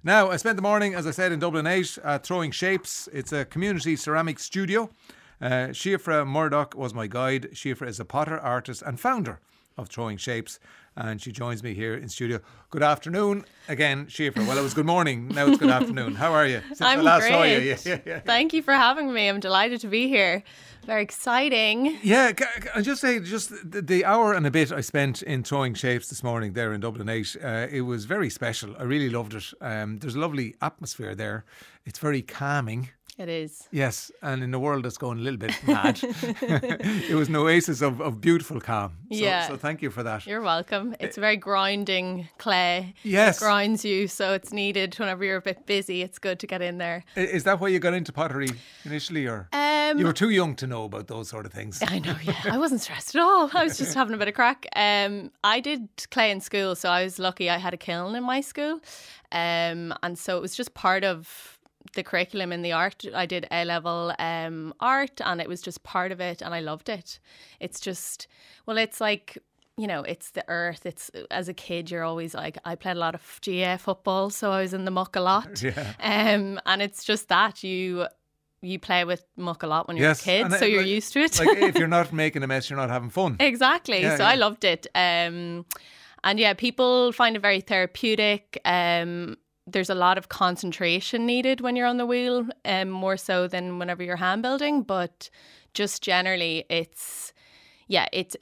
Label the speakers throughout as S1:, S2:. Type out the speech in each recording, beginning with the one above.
S1: Now, I spent the morning, as I said, in Dublin 8 Throwing Shapes. It's a community ceramic studio. Siofra Murdoch was my guide. Siofra is a potter, artist and founder of Throwing Shapes, and she joins me here in studio. Good afternoon again, Siofra. Well, it was good morning, now it's good afternoon. How are you? Since
S2: I'm
S1: I last
S2: great.
S1: saw you. Yeah.
S2: Thank you for having me. I'm delighted to be here. Very exciting.
S1: Yeah, I just say, the hour and a bit I spent in Throwing Shapes this morning there in Dublin 8, it was very special. I really loved it. There's a lovely atmosphere there. It's very calming.
S2: It is.
S1: Yes, and in a world that's going a little bit mad, it was an oasis of beautiful calm. So thank you for that.
S2: You're welcome. It's very grinding clay.
S1: Yes.
S2: It grinds you, so it's needed whenever you're a bit busy. It's good to get in there.
S1: Is that why you got into pottery initially, or you were too young to know about those sort of things?
S2: I know, yeah. I wasn't stressed at all. I was just having a bit of crack. I did clay in school, so I was lucky I had a kiln in my school. And so it was just part of the curriculum in the art. I did A-level art, and it was just part of it, and I loved it. It's just, well, it's like, you know, it's the earth. It's, as a kid, you're always like, I played a lot of GA football, so I was in the muck a lot.
S1: Yeah.
S2: And it's just that you play with muck a lot when you're a kid, so you're used to it.
S1: Like, if you're not making a mess, you're not having fun.
S2: Exactly.
S1: Yeah,
S2: so
S1: yeah.
S2: I loved it. And yeah, people find it very therapeutic. There's a lot of concentration needed when you're on the wheel, more so than whenever you're hand building. But just generally, you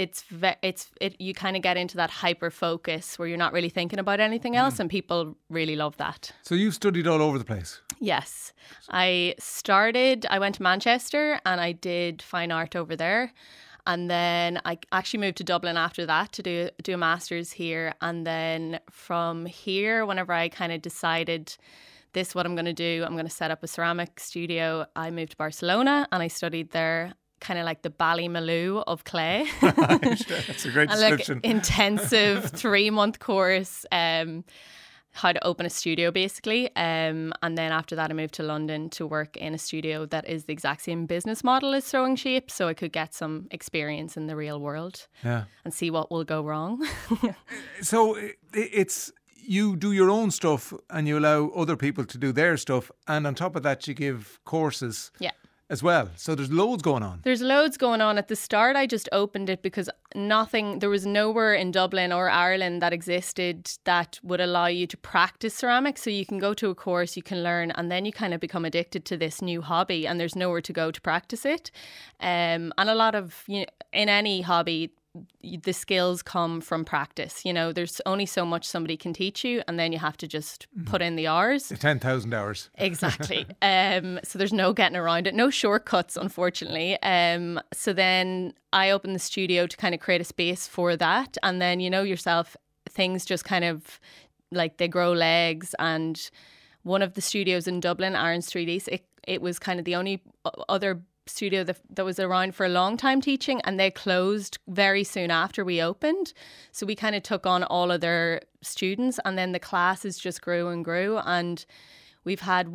S2: kind of get into that hyper focus where you're not really thinking about anything else, and people really love that.
S1: So you've studied all over the place.
S2: Yes, I went to Manchester and I did fine art over there. And then I actually moved to Dublin after that to do a master's here. And then from here, whenever I kind of decided this is what I'm going to do, I'm going to set up a ceramic studio, I moved to Barcelona and I studied there, kind of like the Ballymaloe of clay.
S1: That's a great description.
S2: Like intensive 3-month course, how to open a studio basically. And then after that I moved to London to work in a studio that is the exact same business model as Throwing Shapes, so I could get some experience in the real world and see what will go wrong.
S1: So it's, you do your own stuff and you allow other people to do their stuff, and on top of that you give courses as well. So there's loads going on.
S2: There's loads going on. At the start, I just opened it because there was nowhere in Dublin or Ireland that existed that would allow you to practice ceramics. So you can go to a course, you can learn, and then you kind of become addicted to this new hobby, and there's nowhere to go to practice it. And a lot of, in any hobby, the skills come from practice. There's only so much somebody can teach you, and then you have to just put in the hours.
S1: The 10,000 hours.
S2: Exactly. So there's no getting around it, no shortcuts, unfortunately. So then I opened the studio to kind of create a space for that, and then yourself, things just kind of like they grow legs. And one of the studios in Dublin, Iron Street East, it was kind of the only other studio that was around for a long time teaching, and they closed very soon after we opened. So we kind of took on all of their students, and then the classes just grew and grew, and we've had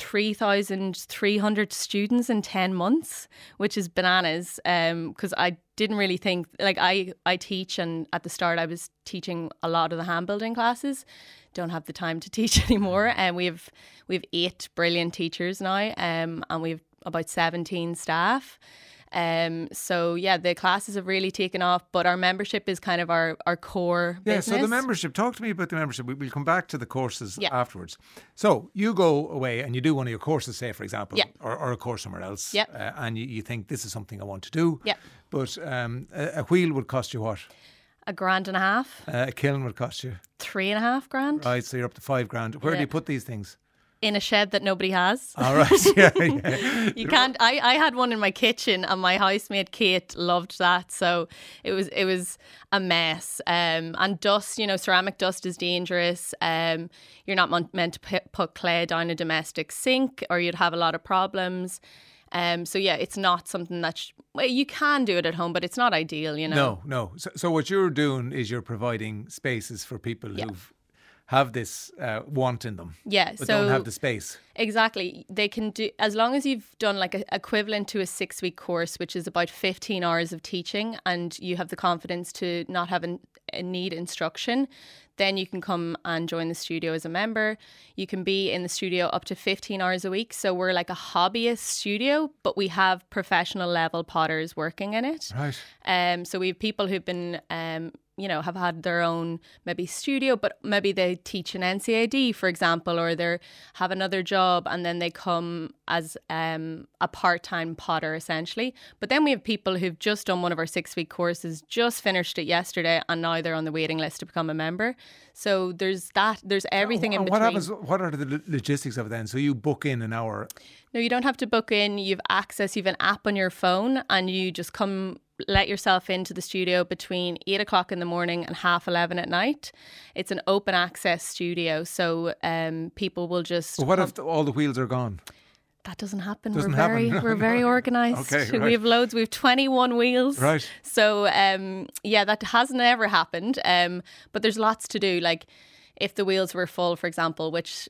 S2: 3,300 students in 10 months, which is bananas, because I didn't really think, like I teach, and at the start I was teaching a lot of the hand building classes. Don't have the time to teach anymore, and we've 8 brilliant teachers now, and we've about 17 staff. So yeah, the classes have really taken off, but our membership is kind of our core business.
S1: So the membership, talk to me about the membership. We'll come back to the courses afterwards. So you go away and you do one of your courses, say for example, or a course somewhere else, and you think this is something I want to do, but a wheel would cost you what?
S2: $1,500.
S1: A kiln would cost you
S2: $3,500.
S1: Right, so you're up to $5,000. Where do you put these things?
S2: In a shed that nobody has.
S1: All right, yeah.
S2: You can't. I had one in my kitchen, and my housemate Kate loved that. So it was a mess. And dust, ceramic dust is dangerous. You're not meant to put clay down a domestic sink, or you'd have a lot of problems. So yeah, it's not something that you can do it at home, but it's not ideal,
S1: No. So what you're doing is you're providing spaces for people who've have this want in them,
S2: Yeah,
S1: but
S2: so
S1: don't have the space.
S2: exactly. They can do, as long as you've done like a equivalent to a 6-week course, which is about 15 hours of teaching, and you have the confidence to not have a need instruction, then you can come and join the studio as a member. You can be in the studio up to 15 hours a week. So we're like a hobbyist studio, but we have professional level potters working in it.
S1: Right.
S2: So we have people who've been have had their own maybe studio, but maybe they teach an NCAD, for example, or they have another job and then they come as a part-time potter essentially. But then we have people who've just done one of our 6-week courses, just finished it yesterday, and now they're on the waiting list to become a member. So there's everything in between.
S1: What are the logistics of it then? So you book in an hour?
S2: No, you don't have to book in. You've access. You've an app on your phone, and you just come, let yourself into the studio between 8 o'clock in the morning and 11:30 at night. It's an open access studio, so people will just.
S1: But what if all the wheels are gone?
S2: That doesn't happen.
S1: We're
S2: very organised.
S1: Okay, right.
S2: We have loads. We have 21 wheels.
S1: Right.
S2: So that hasn't ever happened. But there's lots to do. Like, if the wheels were full, for example, which,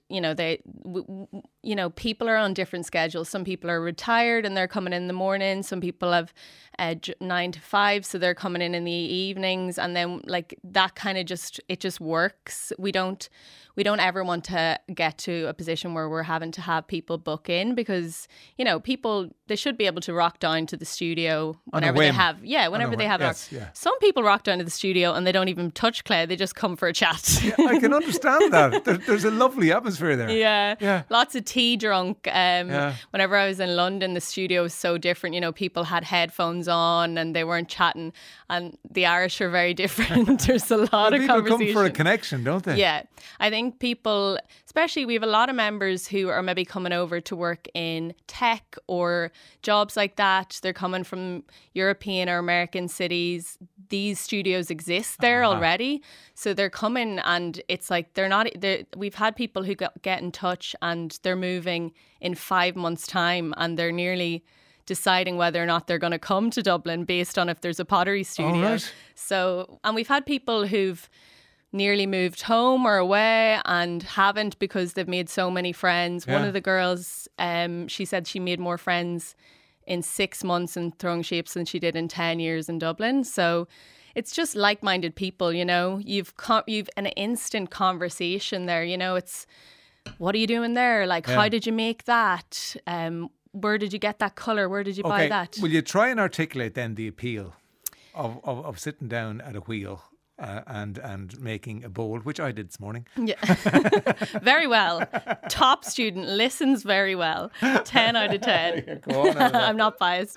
S2: people are on different schedules. Some people are retired and they're coming in the morning. Some people have 9 to 5, so they're coming in the evenings. And then like that kind of it just works. We don't ever want to get to a position where we're having to have people book in, because, people, they should be able to rock down to the studio whenever they have. Yeah, whenever they have.
S1: Yes, yeah.
S2: Some people rock down to the studio and they don't even touch clay. They just come for a chat.
S1: Yeah, I can understand that. There's a lovely atmosphere there.
S2: Yeah. Lots of tea drunk. Whenever I was in London, the studio was so different. people had headphones on and they weren't chatting, and the Irish are very different. There's a lot of
S1: people
S2: conversation.
S1: Come for a connection, don't they?
S2: Yeah. I think people, especially we have a lot of members who are maybe coming over to work in tech or jobs like that. They're coming from European or American cities. These studios exist there already. So they're coming, and it's like we've had people who get in touch and they're moving in 5 months' time, and they're nearly deciding whether or not they're going to come to Dublin based on if there's a pottery studio.
S1: Right.
S2: So, and we've had people who've nearly moved home or away and haven't, because they've made so many friends.
S1: Yeah.
S2: One of the girls, she said she made more friends in 6 months in throwing shapes than she did in 10 years in Dublin. So it's just like-minded people, You've an instant conversation there, It's, what are you doing there? Like, how did you make that? Where did you get that colour? Where did you buy that?
S1: Will you try and articulate then the appeal of sitting down at a wheel and making a bowl, which I did this morning?
S2: Yeah. Very well. Top student, listens very well. 10 out of 10.
S1: Yeah, go on,
S2: I'm not biased.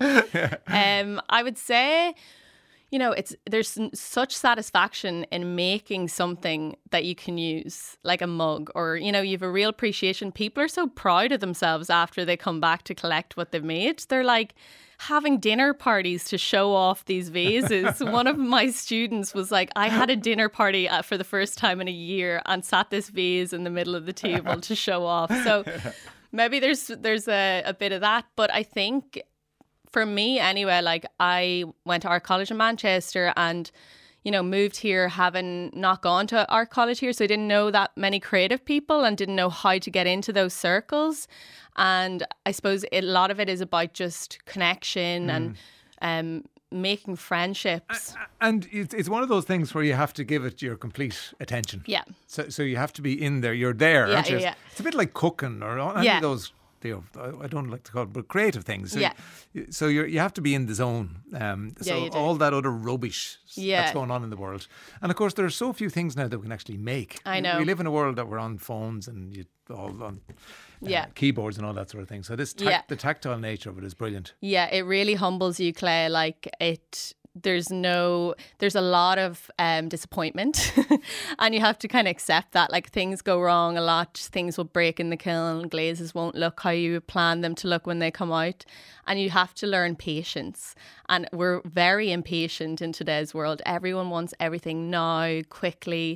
S2: I would say, there's such satisfaction in making something that you can use, like a mug, or, you have a real appreciation. People are so proud of themselves after they come back to collect what they've made. They're like having dinner parties to show off these vases. One of my students was like, I had a dinner party for the first time in a year and sat this vase in the middle of the table to show off. So maybe there's a bit of that. But I think, for me anyway, like, I went to art college in Manchester and, moved here having not gone to art college here. So I didn't know that many creative people and didn't know how to get into those circles. And I suppose a lot of it is about just connection and making friendships.
S1: And it's one of those things where you have to give it your complete attention.
S2: Yeah.
S1: So you have to be in there. You're there, aren't you?
S2: Yeah.
S1: It's a bit like cooking or any of those. I don't like to call it, but creative things. So, so you have to be in the zone. All that other rubbish that's going on in the world. And of course, there are so few things now that we can actually make.
S2: I know.
S1: We live in a world that we're on phones and all on keyboards and all that sort of thing. So the tactile nature of it is brilliant. Yeah,
S2: it really humbles you, Clay. Like, there's a lot of disappointment and you have to kind of accept that. Like, things go wrong a lot, things will break in the kiln, glazes won't look how you plan them to look when they come out, and you have to learn patience. And we're very impatient in today's world. Everyone wants everything now, quickly.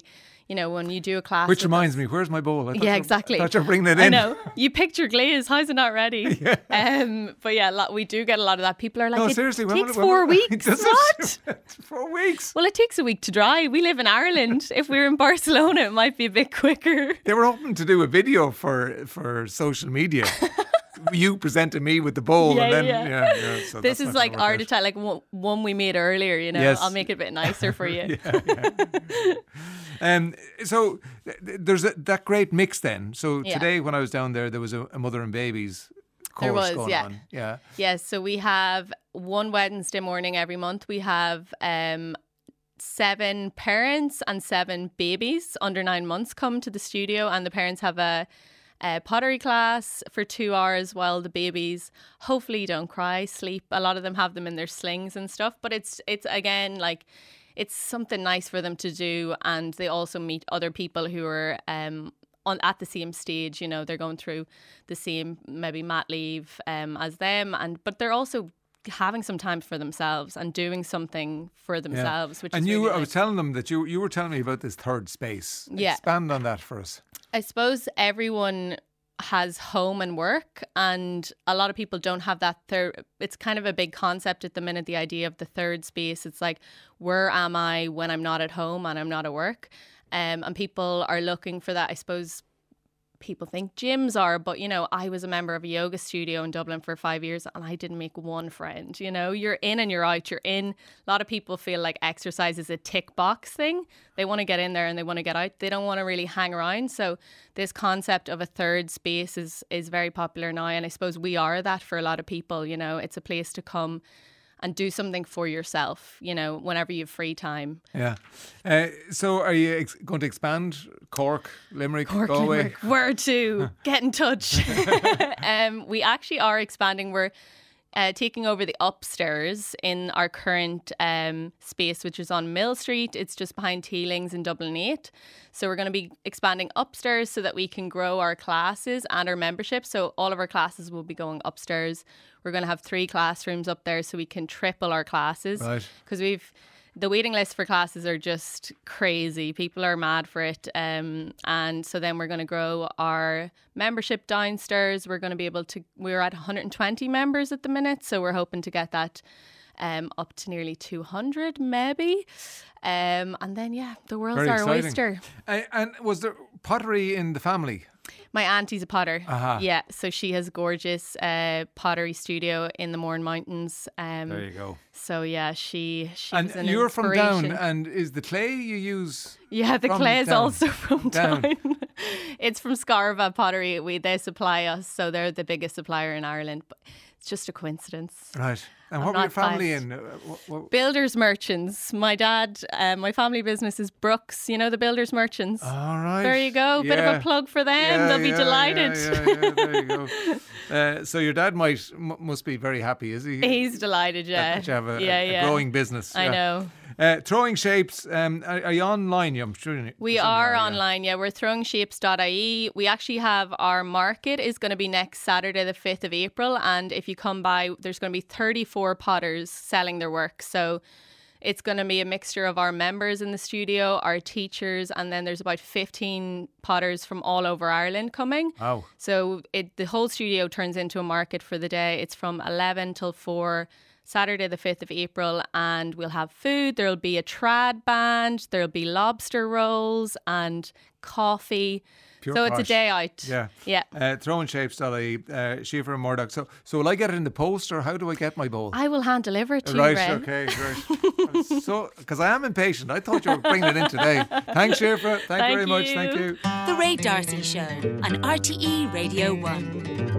S2: you know, when you do a class.
S1: Which reminds me, where's my bowl?
S2: Yeah, exactly.
S1: I thought you were bringing it in.
S2: I know. You picked your glaze. How's it not ready?
S1: Yeah.
S2: But yeah, we do get a lot of that. People are like,
S1: No,
S2: it
S1: seriously,
S2: takes 4 weeks. What?
S1: 4 weeks.
S2: Well, it takes a week to dry. We live in Ireland. If we were in Barcelona, it might be a bit quicker.
S1: They were hoping to do a video for social media. You presented me with the bowl, and then so
S2: this is like art attack, like one we made earlier. You know,
S1: Yes.
S2: I'll make it a bit nicer for you.
S1: So there's that great mix then. So
S2: Yeah.
S1: today when I was down there was a mother and babies course
S2: was,
S1: going
S2: yeah.
S1: on. Yeah.
S2: Yes, so we have one Wednesday morning every month. We have 7 parents and 7 babies under 9 months come to the studio, and the parents have a pottery class for 2 hours while the babies hopefully don't cry, sleep. A lot of them have them in their slings and stuff, but it's again like it's something nice for them to do, and they also meet other people who are at the same stage. You know, they're going through the same maybe mat leave as them, but they're also having some time for themselves and doing something for themselves. Which
S1: and
S2: is
S1: you,
S2: really
S1: I
S2: nice.
S1: was telling them that you were telling me about this third space.
S2: Yeah.
S1: Expand on that for us.
S2: I suppose everyone has home and work, and a lot of people don't have that third. It's kind of a big concept at the minute, the idea of the third space. It's like, where am I when I'm not at home and I'm not at work? And people are looking for that. I suppose people think gyms are, but you know, I was a member of a yoga studio in Dublin for 5 years and I didn't make one friend. You know, you're in and you're out, you're in. A lot of people feel like exercise is a tick box thing. They want to get in there and they want to get out. They don't want to really hang around. So this concept of a third space is very popular now, and I suppose we are that for a lot of people. You know, it's a place to come and do something for yourself, you know, whenever you have free time.
S1: Yeah. So are you going to expand Cork, Limerick, Galway?
S2: Limerick, where to? Get in touch. We actually are expanding. We're taking over the upstairs in our current space, which is on Mill Street. It's just behind Teelings in Dublin 8. So we're going to be expanding upstairs so that we can grow our classes and our membership. So all of our classes will be going upstairs. We're going to have 3 classrooms up there so we can triple our classes.
S1: Right.
S2: Because the waiting lists for classes are just crazy. People are mad for it. And so then we're going to grow our membership downstairs. We're going to be able to, we're at 120 members at the minute. So we're hoping to get that up to nearly 200 maybe. And then, yeah, the world's
S1: Very
S2: our
S1: exciting.
S2: oyster.
S1: And was there pottery in the family?
S2: My auntie's a potter.
S1: Aha.
S2: Yeah, so she has a gorgeous pottery studio in the Mourne Mountains.
S1: There you go.
S2: So yeah, she
S1: And
S2: was an
S1: you're from down,
S2: inspiration.
S1: and is the clay you use?
S2: Yeah, the
S1: from
S2: clay is
S1: down?
S2: also from
S1: Down.
S2: down. It's from Scarva Pottery. They supply us, so they're the biggest supplier in Ireland. But it's just a coincidence.
S1: Right. And
S2: I'm
S1: what were your
S2: not
S1: family
S2: biased.
S1: in?
S2: Builders merchants. My dad, my family business is Brooks. You know the builders merchants.
S1: All right.
S2: There you go. Bit of a plug for them. They'll be delighted.
S1: Yeah, there you go. So your dad must be very happy, is he?
S2: He's delighted, yeah.
S1: That you have a growing business.
S2: I know.
S1: Throwing Shapes, are you online? I'm sure
S2: We are online, yeah. We're throwingshapes.ie. We actually have our market is going to be next Saturday, the 5th of April. And if you come by, there's going to be 34 potters selling their work. So it's going to be a mixture of our members in the studio, our teachers, and then there's about 15 potters from all over Ireland coming.
S1: Wow.
S2: So the whole studio turns into a market for the day. It's from 11 till 4. Saturday the 5th of April, and we'll have food. There'll be a trad band, there'll be lobster rolls and coffee.
S1: Pure
S2: so it's a
S1: posh.
S2: day out.
S1: Yeah. Throwing Shapes.ie, Schaefer and Murdoch. So will I get it in the post, or how do I get my bowl?
S2: I will hand deliver it to
S1: Right,
S2: you, Ray.
S1: okay, great. So, because I am impatient, I thought you were bringing it in today. Thanks, Schaefer. Thank you very much. Thank you.
S3: The Ray Darcy Show on RTE Radio 1.